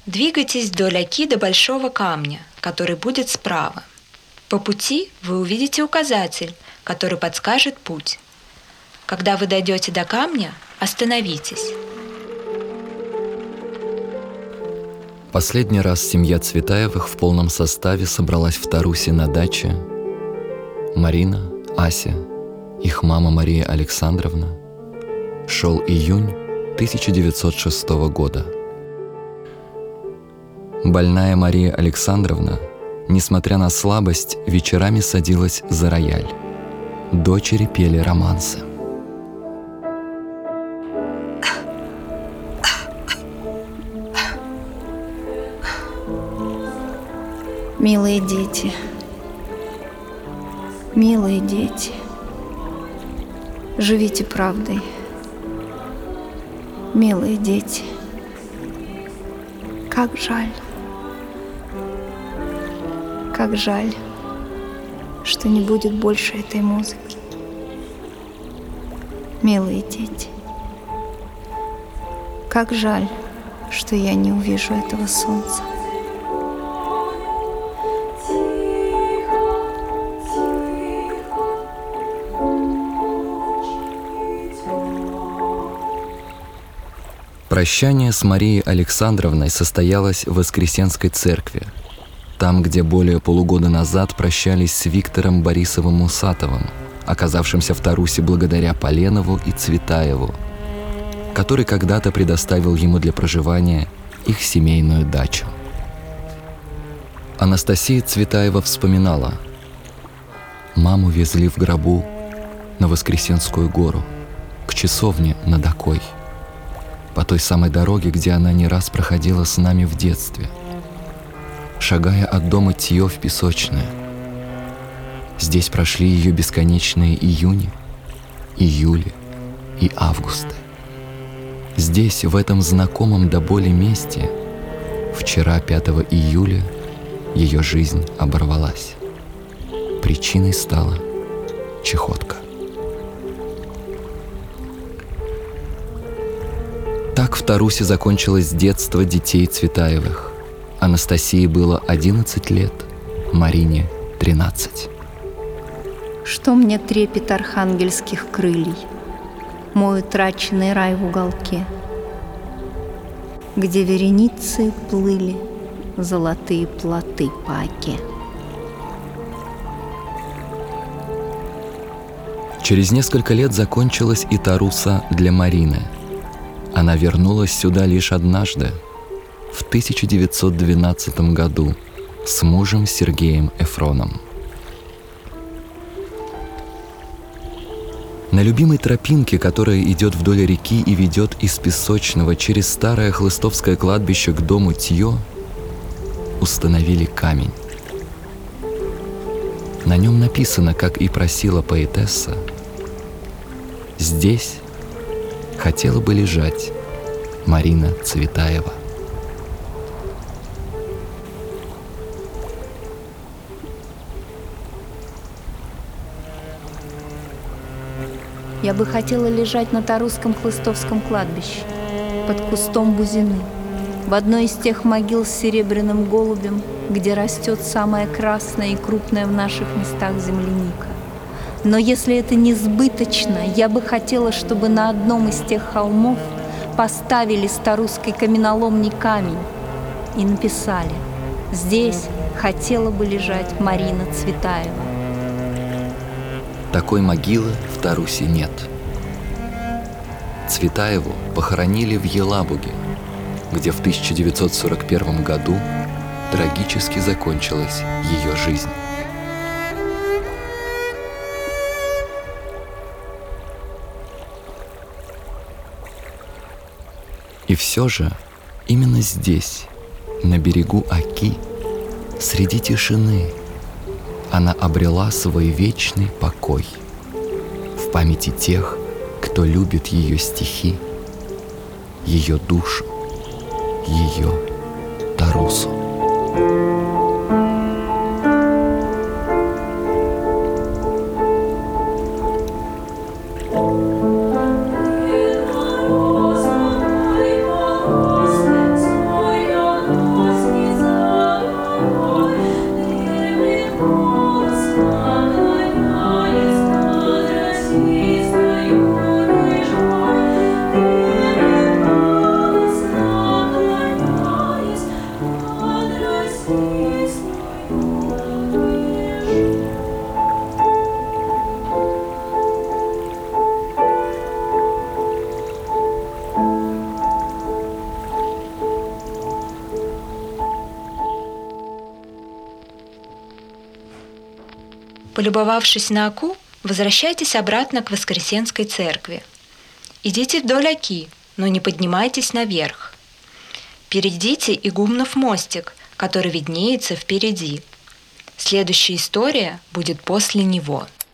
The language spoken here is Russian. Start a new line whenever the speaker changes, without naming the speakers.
Двигайтесь вдоль оки до большого камня, который будет справа. По пути вы увидите указатель, который подскажет путь. Когда вы дойдете до камня, остановитесь.
Последний раз семья Цветаевых в полном составе собралась в Тарусе на даче. Марина, Ася, их мама Мария Александровна. Шел июнь 1906 года. Больная Мария Александровна, несмотря на слабость, вечерами садилась за рояль. Дочери пели романсы.
Милые дети, милые дети, живите правдой. Милые дети, как жаль, что не будет больше этой музыки. Милые дети, как жаль, что я не увижу этого солнца.
Прощание с Марией Александровной состоялось в Воскресенской церкви, там, где более полугода назад прощались с Виктором Борисовым Усатовым, оказавшимся в Тарусе благодаря Поленову и Цветаеву, который когда-то предоставил ему для проживания их семейную дачу. Анастасия Цветаева вспоминала: «Маму везли в гробу на Воскресенскую гору, к часовне над Окой, по той самой дороге, где она не раз проходила с нами в детстве, шагая от дома Тьё в Песочное. Здесь прошли ее бесконечные июни, июли и августы. Здесь, в этом знакомом до боли месте, вчера, 5 июля, ее жизнь оборвалась. Причиной стала чехотка». Так в Тарусе закончилось детство детей Цветаевых. Анастасии было 11 лет, Марине 13.
Что мне трепет архангельских крыльев, мой утраченный рай в уголке, где вереницы плыли золотые плоты по оке.
Через несколько лет закончилась и Таруса для Марины. Она вернулась сюда лишь однажды, в 1912 году, с мужем Сергеем Эфроном. На любимой тропинке, которая идет вдоль реки и ведет из Песочного через старое Хлыстовское кладбище к дому Тьё, установили камень. На нем написано, как и просила поэтесса: «Здесь хотела бы лежать Марина Цветаева».
Я бы хотела лежать на Тарусском Хлыстовском кладбище, под кустом бузины, в одной из тех могил с серебряным голубем, где растет самая красная и крупная в наших местах земляника. Но если это несбыточно, я бы хотела, чтобы на одном из тех холмов поставили с Тарусской каменоломни камень и написали: «Здесь хотела бы лежать Марина Цветаева».
Такой могилы в Тарусе нет. Цветаеву похоронили в Елабуге, где в 1941 году трагически закончилась ее жизнь. И все же именно здесь, на берегу Оки, среди тишины, она обрела свой вечный покой в памяти тех, кто любит ее стихи, ее душу, ее Тарусу.
Полюбовавшись на Оку, возвращайтесь обратно к Воскресенской церкви. Идите вдоль Оки, но не поднимайтесь наверх. Перейдите Игумнов мостик, который виднеется впереди. Следующая история будет после него.